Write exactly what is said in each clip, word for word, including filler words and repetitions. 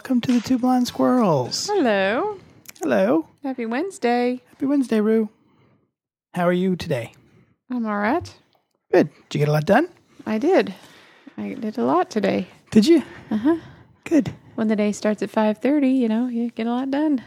welcome to the Two Blind Squirrels. Hello. Hello. Happy Wednesday. Happy Wednesday, Rue. How are you today? I'm all right. Good. Did you get a lot done? I did. I did a lot today. Did you? Uh-huh. Good. When the day starts at five thirty, you know, you get a lot done.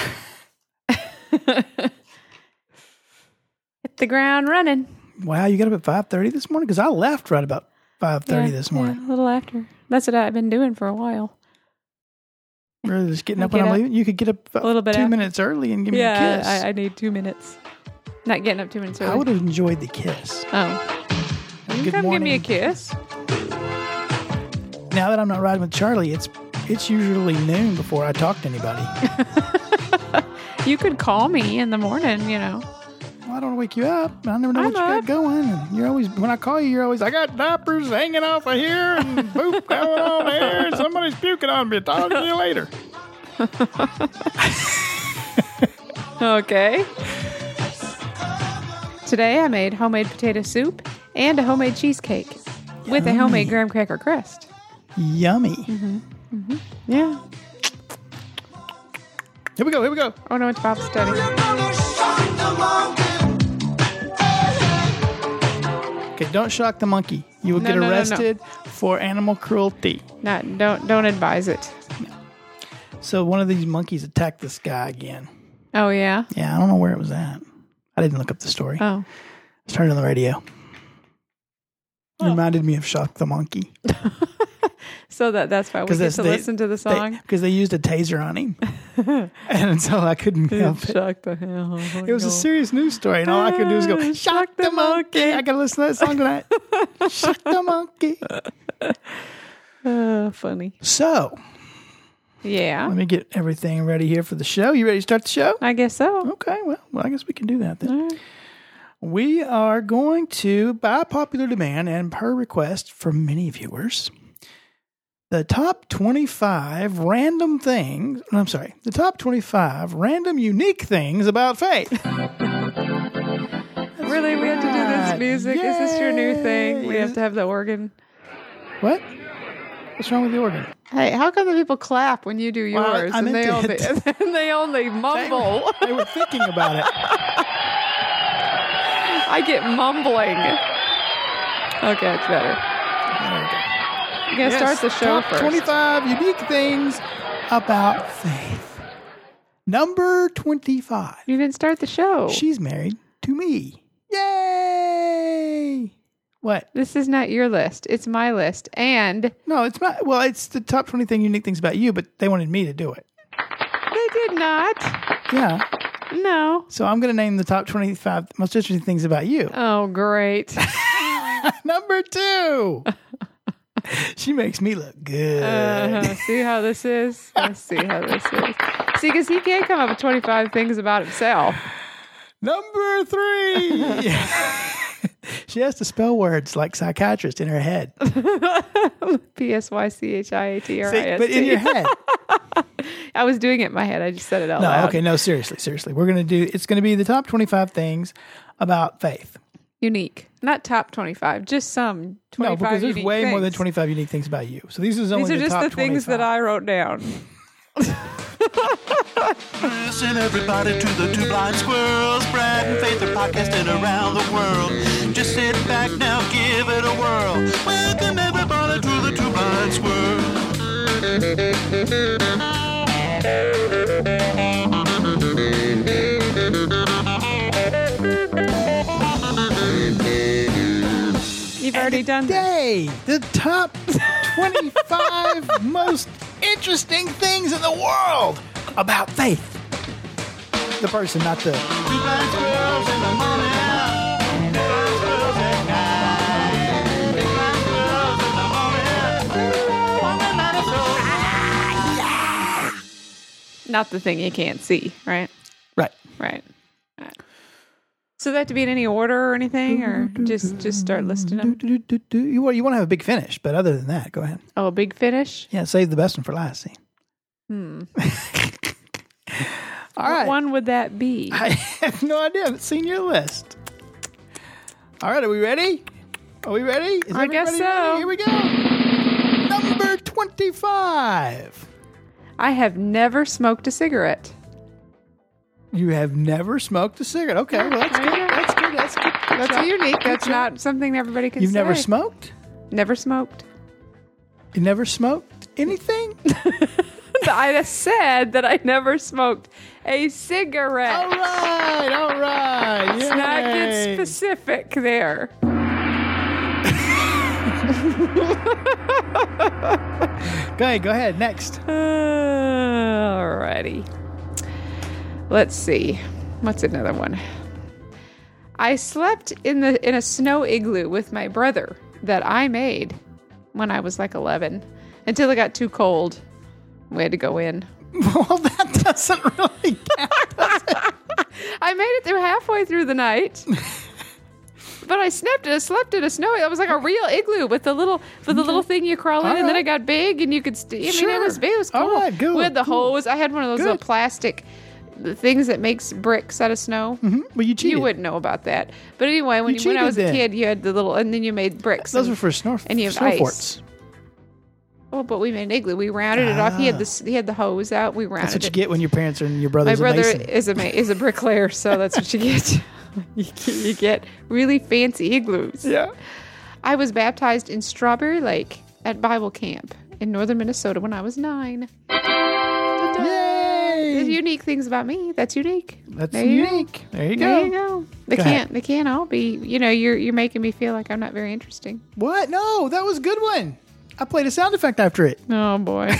Hit the ground running. Wow, you got up at five thirty this morning? Because I left right about five thirty yeah, this morning. Yeah, a little after. That's what I've been doing for a while. Really just getting I up when get I'm up leaving? You could get up a little bit two after. minutes early and give yeah, me a kiss. I, I need two minutes. Not getting up two minutes early. I would have enjoyed the kiss. Oh. You Good come morning. give me a kiss. Now that I'm not riding with Charlie, it's it's usually noon before I talk to anybody. You could call me in the morning, you know. Well, I don't want to wake you up. I never know I'm what you up. got going. And you're always, when I call you, you're always, I got diapers hanging off of here and poop going on there and somebody's puking on me. Talk to you later. Okay. Today I made homemade potato soup and a homemade cheesecake with a Yummy. homemade graham cracker crust. Yummy. Mm-hmm. Mm-hmm. Yeah. Here we go. Here we go. Oh no, it's Bible study. Okay, don't shock the monkey. You will No, get no, no, no. arrested for animal cruelty. Not don't don't advise it. So one of these monkeys attacked this guy again. Oh yeah. Yeah, I don't know where it was at. I didn't look up the story. Oh. Started on the radio. Oh. Reminded me of Shock the Monkey. So that that's why we get that's- to they- listen to the song. Because they, they used a taser on him. And so I couldn't help it. Shock the hell. It was a serious news story, and all I could do was go, Shock the monkey. I got to listen to that song tonight. Shock the monkey. Uh, funny. So, Yeah. let me get everything ready here for the show. You ready to start the show? I guess so. Okay, well, well I guess we can do that then. All right. We are going to, by popular demand and per request from many viewers, the top twenty-five random things, I'm sorry, the top twenty-five random unique things about faith. Really, we have to do this right. music? Is this your new thing? We Yay. have to have the organ. What? What's wrong with the organ? Hey, how come the people clap when you do Well, yours I and meant they to only hit- and they only mumble? They, they were thinking about it. I get mumbling. Okay, it's better. There we go. You gotta Yes, start the show top first. twenty-five unique things about faith. Number twenty-five. You didn't start the show. She's married to me. Yay! What? This is not your list. It's my list. And No, it's not. Well, it's the top twenty thing unique things about you, but they wanted me to do it. they did not. Yeah. No. So I'm going to name the top twenty-five most interesting things about you. Oh, great. Number two. She makes me look good. Uh-huh. See how this is? Let's see how this is. See, because he can't come up with twenty-five things about himself. Number three. She has to spell words like psychiatrist in her head. P S Y C H I A T R I See, S T. but in your head. I was doing it in my head. I just said it out No, loud. okay, no, seriously, seriously. We're going to do, it's going to be the top twenty-five things about faith. Unique. Not top twenty-five. Just some twenty-five No, because there's unique way things. more than twenty-five unique things about you. So these is only These are the just top the things that twenty-five. I wrote down. Listen everybody to the Two Blind Squirrels. Brad and Faith are podcasting around the world. Just sit back now, give it a whirl. Welcome everybody to the Two Blind You've already done that. Today, the top twenty-five most interesting things in the world about faith. The person, not the... Two Blind Squirrels in the morning. Two Blind Squirrels at night. Two Blind Squirrels in the morning. On the night of soul. Not the thing you can't see, right? Right. Right. Right. So that to be in any order or anything, or just just start listing them? You want, you want to have a big finish, but other than that, go ahead. Oh, a big finish? Yeah, save the best one for last. See. Hmm. All What right. one would that be? I have no idea. I haven't seen your list. All right, are we ready? Are we ready? Is I guess everybody so. ready? Here we go. Number twenty-five. I have never smoked a cigarette. You have never smoked a cigarette. Okay, well, that's There you good. go. That's good. That's good. That's job. unique. Good That's job. not something everybody can You've say. never smoked? Never smoked. You never smoked anything? I said that I never smoked a cigarette. All right, all right. Let's not get Yay. specific there. Go ahead, go ahead. Next. Alrighty. Let's see. What's another one? I slept in the in a snow igloo with my brother that I made when I was like eleven until it got too cold. We had to go in. Well, that doesn't really count. I made it through halfway through the night. But I slept in a slept in a snow. It was like a real igloo with the little with the little thing you crawl in, All and then right. it got big, and you could. St- I mean, Sure. it was big. It was cool. All right, good, We had the cool. hose. I had one of those Good. little plastic things that makes bricks out of snow. Mhm. Well, you cheated. You wouldn't know about that. But anyway, when You you, when I was a cheated then. kid, you had the little, and then you made bricks. Those and, were for snow, and you have snow ice. forts. Oh, but we made an igloo. We rounded it off. He had Ah. this. He had the hose out. We rounded That's what you it. get when your parents are and your My brother's a brother mason. is a ma- is a bricklayer, so that's what you get. you, get you get really fancy igloos. Yeah. I was baptized in Strawberry Lake at Bible camp in northern Minnesota when I was nine. Yay! There's unique things about me. That's unique. That's There you go. unique. There you go. There you go. They Go can't. ahead. They can't all be. You know, you're you're making me feel like I'm not very interesting. What? No, that was a good one. I played a sound effect after it. Oh boy.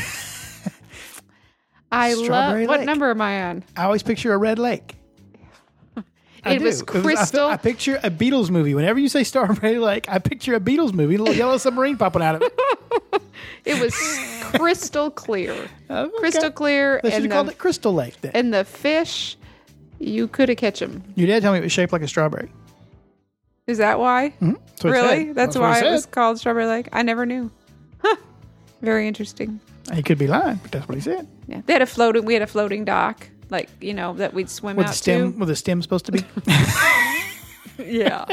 I love. Strawberry What Lake. number am I on? I always picture a red lake. I It do. was I- crystal. I, picture a Beatles movie. Whenever you say Strawberry Lake, I picture a Beatles movie, a little yellow submarine popping out of it. It was crystal clear. Oh, okay. Crystal clear, They should and have called the, it Crystal Lake then. and the fish, you could have catch them. Your dad told me it was shaped like a strawberry. Is that why? That's what it Really? said. That's, what why it it was said. called Strawberry Lake? I never knew. Huh. Very interesting. He could be lying, but that's what he said. Yeah. They had a floating we had a floating dock, like, you know, that we'd swim With out the stem, to. with the stem supposed to be. Yeah.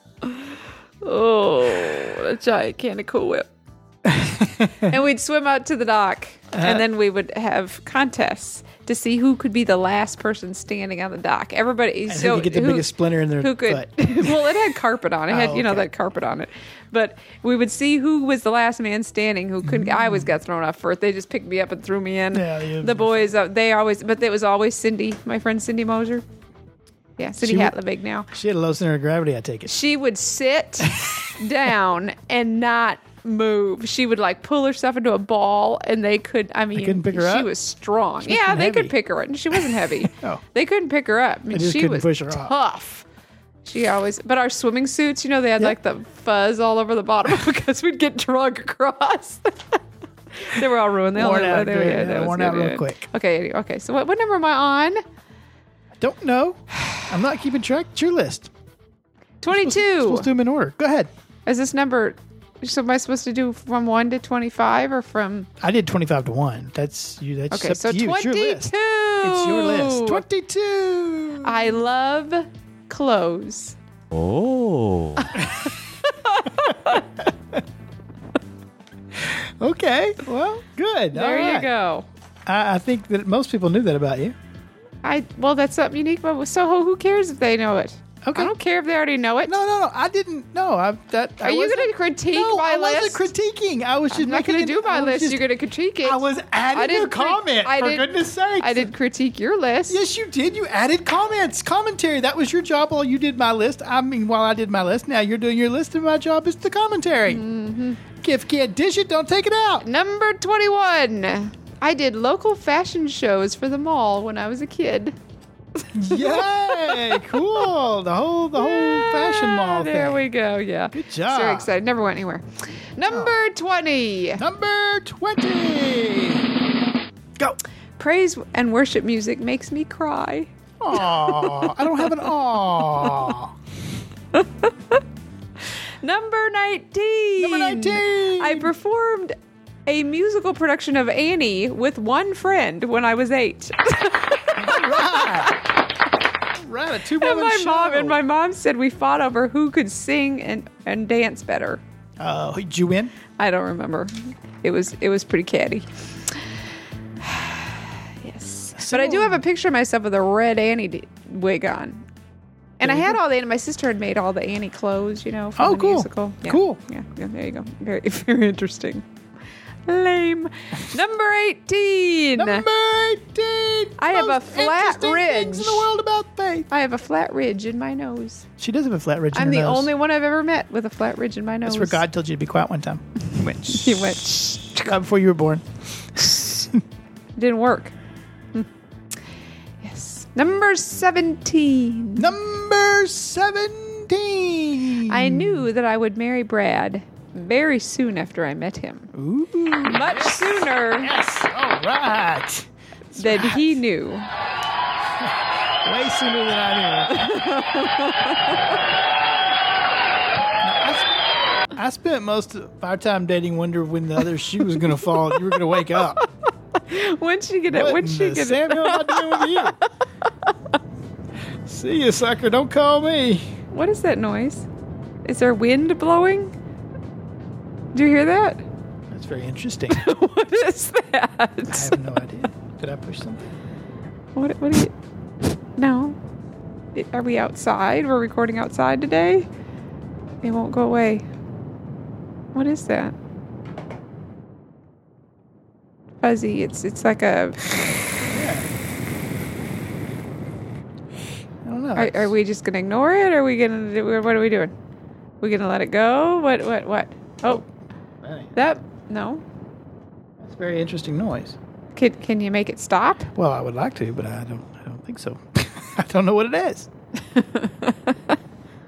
Oh, a giant can of Cool Whip. And we'd swim out to the dock, Uh-huh. and then we would have contests to see who could be the last person standing on the dock. Everybody, And so who could get the who- biggest splinter in their who could? foot. Well, it had carpet on it. It had, Oh, you know, okay. that carpet on it. But we would see who was the last man standing. Who couldn't? I always got thrown off first. They just picked me up and threw me in. Yeah, you- the boys, uh, they always, but it was always Cindy, my friend Cindy Moser. Yeah, Cindy She would- Hatlevig now. She had a low center of gravity, I take it. She would sit down and not move. She would like pull herself into a ball, and they could. I mean, couldn't pick her she up? was strong. She yeah, wasn't they heavy. could pick her up, and she wasn't heavy. Oh. They couldn't pick her up. I mean, just she couldn't was push her off. tough. She always, but our swimming suits, you know, they had Yep. like the fuzz all over the bottom because we'd get drug across. They were all ruined. They Worn only- out they- good. yeah, Yeah, that was worn out good, real yeah. quick. Okay, okay. So what, what number am I on? Don't know. I'm not keeping track. It's your list. Twenty-two. Supposed to do them in order. Go ahead. Is this number? So am I supposed to do from one to twenty-five or from? I did twenty-five to one. That's you. That's Okay, up so to you. It's your twenty-two. list. It's your list. twenty-two. I love clothes. Oh. Okay. Well, good. There All you right. go. I, I think that most people knew that about you. I well, that's something unique. But so who cares if they know it? Okay. I don't care if they already know it. No, no, no. I didn't. No, I. That. Are I you wasn't- going to critique no, my I list? wasn't critiquing. I was just I'm not making going to an- do my I was list. just- You're going to critique it. I was adding a didn't cri- comment. I for did- goodness sakes. I did critique your list. Yes, you did. You added comments, commentary. That was your job while you did my list. I mean, while I did my list, now you're doing your list, and my job is the commentary. Mm-hmm. If you can't dish it, don't take it out. Number twenty-one. I did local fashion shows for the mall when I was a kid. Yay! Cool. The whole, the whole fashion mall thing. There we go. Yeah. Good job. So excited. Never went anywhere. Number twenty. Number twenty. Go. Praise and worship music makes me cry. Aw, I don't have an aw. Number nineteen. Number nineteen. I performed a musical production of Annie with one friend when I was eight. right. Right, a two and woman my show. mom and my mom said we fought over who could sing and, and dance better. Oh, did you win? I don't remember. It was it was pretty catty. But I do have a picture of myself with a red Annie d- wig on. And There I you had go. all the, my sister had made all the Annie clothes, you know, from Oh, the cool. musical. Yeah. Cool. Yeah, yeah, there you go. Very, very interesting. Lame. Number eighteen. Number eighteen. I have a most flat interesting things ridge. in the world about faith. I have a flat ridge in my nose. She does have a flat ridge in I'm her the nose. only one I've ever met with a flat ridge in my nose. That's where God told you to be quiet one time. He went, He went, shh. uh, before you were born. Didn't work. Hmm. Yes. Number seventeen. Number seventeen. I knew that I would marry Brad very soon after I met him. Ooh. Much sooner Yes. All right. than he knew. Way sooner than I knew. Now, I, sp- I spent most of our time dating wondering when the other shoe was going to fall and you were going to wake up. When'd she get it? What When'd in she the get Samuel am I doing with you? See you, sucker. Don't call me. it? What is that noise? Is there wind blowing? Do you hear that? That's very interesting. What is that? I have no idea. Did I push something? What? What are you? No. Are we outside? We're recording outside today. It won't go away. What is that? Fuzzy. It's it's like a. I don't know. Are, are we just gonna ignore it? Or are we gonna? do- What are we doing? We gonna let it go? What? What? What? Oh, that no. That's a very interesting noise. Can Can you make it stop? Well, I would like to, but I don't. I don't think so. I don't know what it is. Hmm. Let's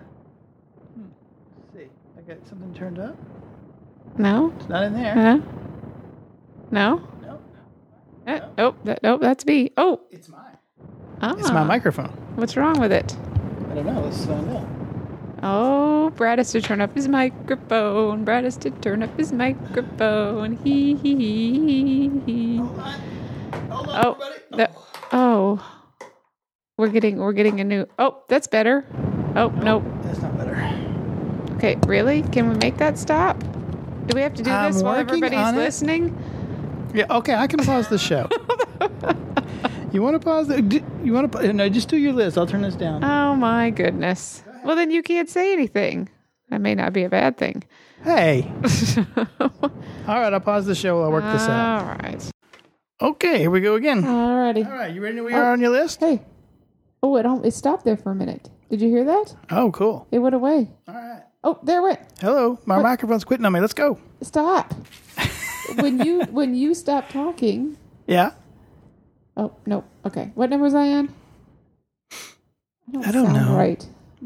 see. I got something turned up. No. It's not in there. Huh? No. No, Uh, oh, that, oh, that's me. Oh, it's mine. ah. It's my microphone. What's wrong with it? I don't know. Let's find out. Oh, Brad has to turn up his microphone. Brad has to turn up his microphone. He he he he. Hold on. Hold on, Oh, everybody. that, oh, we're getting we're getting a new. Oh, that's better. Oh, nope. That's not better. Okay, really? Can we make that stop? Do we have to do I'm this while working everybody's on it. listening? Yeah. Okay. I can pause the show. You want to pause the? d- You want to? No, just do your list. I'll turn this down. Oh my goodness. Well, then you can't say anything. That may not be a bad thing. Hey. All right. I'll pause the show while I work this out. All right. Okay. Here we go again. Alrighty. All right. You ready to know where you are on your list? Hey. Oh, it, don't, it stopped there for a minute. Did you hear that? Oh, cool. It went away. All right. Oh, there it went. Hello. My microphone's quitting on me. Let's go. Stop. when you when you stop talking. Yeah. Oh no. Okay. What number was I on? I don't, I don't sound know. Right.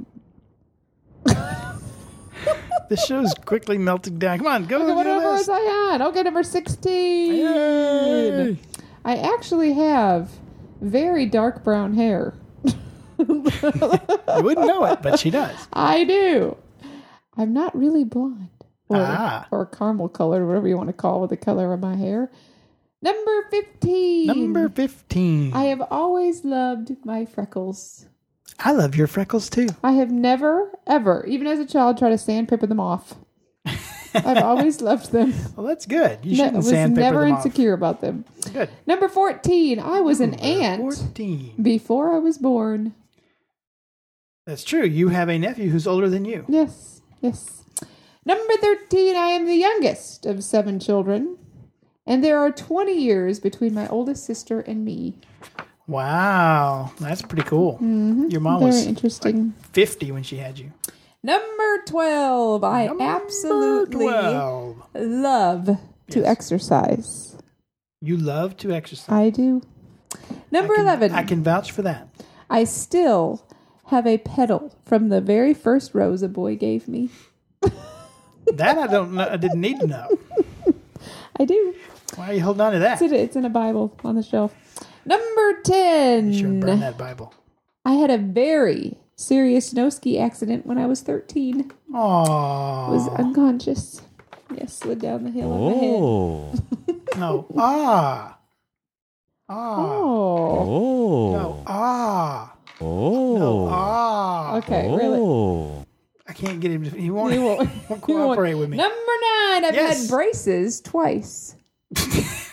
The show's quickly melting down. Come on. Go Okay, to what your number list. was I on? Okay, number sixteen. Yay. I actually have very dark brown hair. You wouldn't know it, but she does. I do. I'm not really blonde or, Ah. or caramel colored, whatever you want to call the color of my hair. Number fifteen. Number fifteen. I have always loved my freckles. I love your freckles too. I have never, ever, even as a child, tried to sandpaper them off. I've always loved them. Well, that's good. You Ne- shouldn't was sandpaper never them off. insecure about them. Good. Number fourteen. I was an Number aunt fourteen. before I was born. That's true. You have a nephew who's older than you. Yes, yes. Number thirteen. I am the youngest of seven children. And there are twenty years between my oldest sister and me. Wow. That's pretty cool. Mm-hmm. Your mom Very was interesting. fifty when she had you. Number twelve. I Number absolutely twelve. love to Yes. exercise. You love to exercise. I do. Number I can, eleven. I can vouch for that. I still have a pedal from the very first rose a boy gave me. That I don't know. I didn't need to know. I do. Why are you holding on to that? It's in, it's in a Bible on the shelf. Number ten. You should burn that Bible. I had a very serious snow ski accident when I was thirteen. Aww. Was unconscious. Yes, slid down the hill on my head. Oh. No. Ah. Ah. Oh. Oh. No. Ah. Oh. No. Ah. Okay, really. Oh. I can't get him to. He won't, He he won't- won't he won't. cooperate with me. Number nine. I've Yes. had braces twice.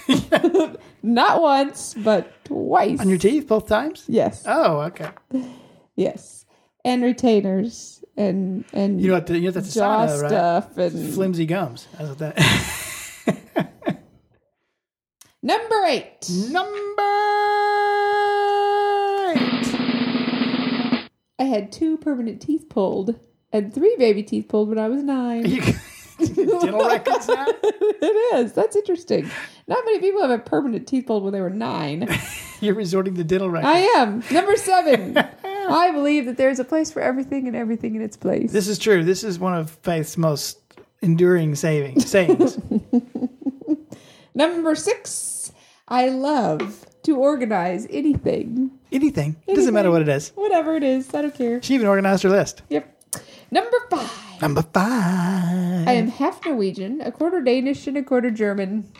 Not once, but twice. On your teeth, both times? Yes. Oh, okay. Yes. And retainers and and You know what? The, you know that's jaw sauna, right? stuff and Flimsy gums. That's what that. number eight. Number eight. I had two permanent teeth pulled and three baby teeth pulled when I was nine. You, dental records now? It is. That's interesting. Not many people have a permanent teeth pulled when they were nine. You're resorting to dental records. I am. Number seven. I believe that there's a place for everything and everything in its place. This is true. This is one of Faith's most enduring saving, sayings. Number six. I love to organize anything. Anything. It doesn't matter what it is. Whatever it is. I don't care. She even organized her list. Yep. Number five. Number five. I am half Norwegian, a quarter Danish, and a quarter German.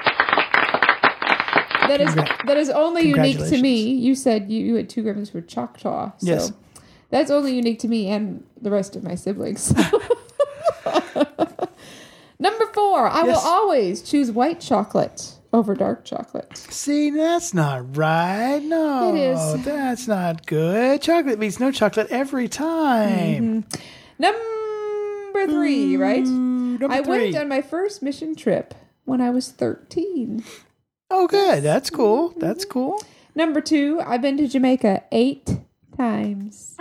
That is Congra- that is only unique to me. Congratulations. You said you, you had two grandmas who were Choctaw. So Yes. that's only unique to me and the rest of my siblings. Number four, I Yes. will always choose white chocolate over dark chocolate. See, that's not right. No, It is. that's not good. Chocolate means no chocolate every time. Mm-hmm. Number three, right? Number I three. went on my first mission trip when I was thirteen. Oh, good. That's cool. That's cool. Number two, I've been to Jamaica eight times.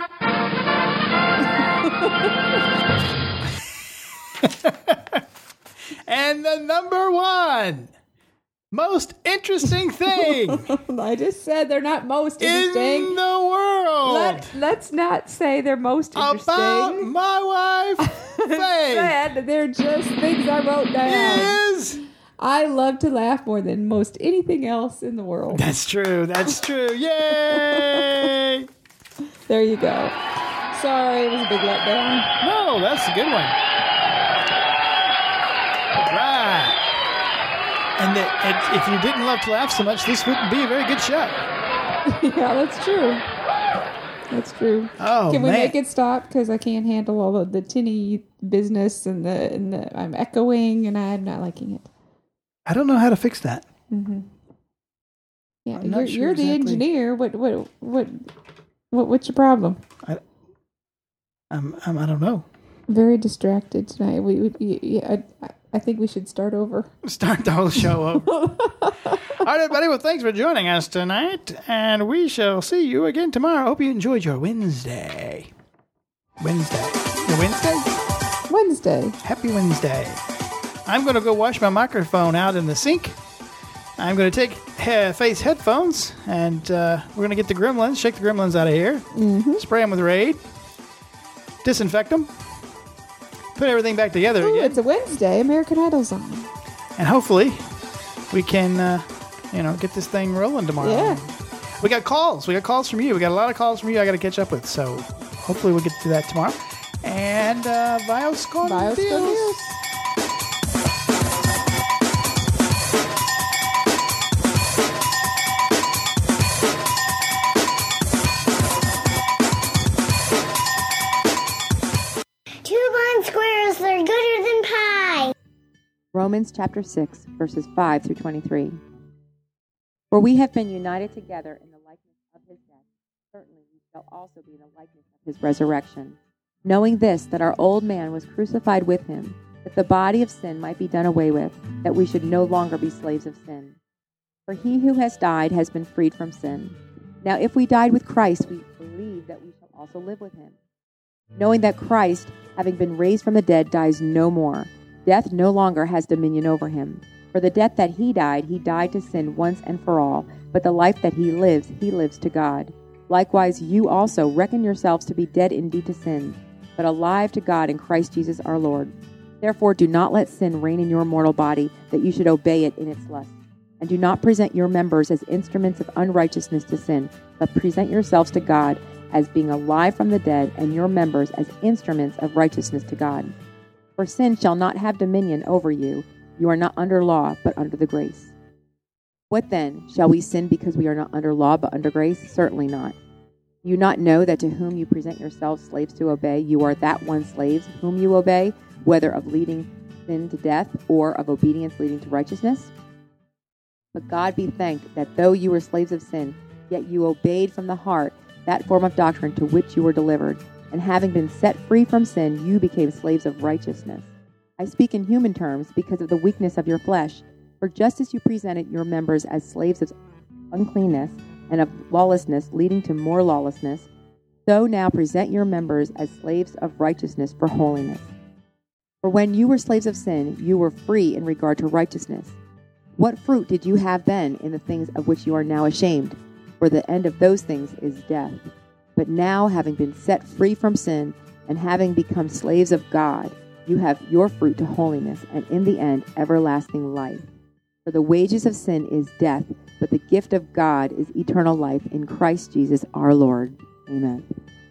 And the number one most interesting thing I just said they're not most in interesting. the world Let, let's not say they're most interesting. about my wife, Faith, Said they're just things I wrote down. is... I love to laugh more than most anything else in the world. That's true. That's true. Yay! There you go. Sorry, it was a big letdown. No, that's a good one. Right. And that, and if you didn't love to laugh so much, this wouldn't be a very good show. Yeah, that's true. That's true. Oh, Can we man. make it stop? Because I can't handle all of the tinny business and the and the I'm echoing and I'm not liking it. I don't know how to fix that. Mm-hmm. Yeah, I'm not you're, sure you're the exactly. engineer. What what what what what's your problem? I'm, I'm, I don't know. Very distracted tonight. We, we yeah, I, I think we should start over. Start the whole show over. All right, everybody. Well, thanks for joining us tonight, and we shall see you again tomorrow. Hope you enjoyed your Wednesday. Wednesday. Your Wednesday? Wednesday. Happy Wednesday. I'm going to go wash my microphone out in the sink. I'm going to take uh, Faith's headphones, and uh, we're going to get the gremlins, shake the gremlins out of here, Mm-hmm. spray them with Raid, disinfect them, put everything back together Ooh, again, it's a Wednesday. American Idol's on. and hopefully we can, uh, you know, get this thing rolling tomorrow. Yeah. We got calls. We got calls from you. We got a lot of calls from you I got to catch up with, so hopefully we'll get to that tomorrow. And uh, Bios con Bios con Dios. Dios. Two blind squirrels, they're gooder than pie. Romans chapter six, verses five through twenty-three. For we have been united together in the likeness of his death, certainly we shall also be in the likeness of his resurrection. Knowing this, that our old man was crucified with him, that the body of sin might be done away with, that we should no longer be slaves of sin. For he who has died has been freed from sin. Now if we died with Christ, we believe that we shall also live with him. Knowing that Christ, having been raised from the dead, dies no more. Death no longer has dominion over him. For the death that he died, he died to sin once and for all, but the life that he lives, he lives to God. Likewise, you also reckon yourselves to be dead indeed to sin, but alive to God in Christ Jesus our Lord. Therefore do not let sin reign in your mortal body, that you should obey it in its lusts. And do not present your members as instruments of unrighteousness to sin, but present yourselves to God as being alive from the dead, and your members as instruments of righteousness to God. For sin shall not have dominion over you. You are not under law, but under the grace. What then? Shall we sin because we are not under law, but under grace? Certainly not. Do you not know that to whom you present yourselves slaves to obey, you are that one slaves whom you obey, whether of leading sin to death or of obedience leading to righteousness? But God be thanked that though you were slaves of sin, yet you obeyed from the heart that form of doctrine to which you were delivered, and having been set free from sin, you became slaves of righteousness. I speak in human terms because of the weakness of your flesh. For just as you presented your members as slaves of uncleanness and of lawlessness, leading to more lawlessness, so now present your members as slaves of righteousness for holiness. For when you were slaves of sin, you were free in regard to righteousness. What fruit did you have then in the things of which you are now ashamed? For the end of those things is death. But now, having been set free from sin and having become slaves of God, you have your fruit to holiness, and in the end, everlasting life. For the wages of sin is death, but the gift of God is eternal life in Christ Jesus our Lord. Amen.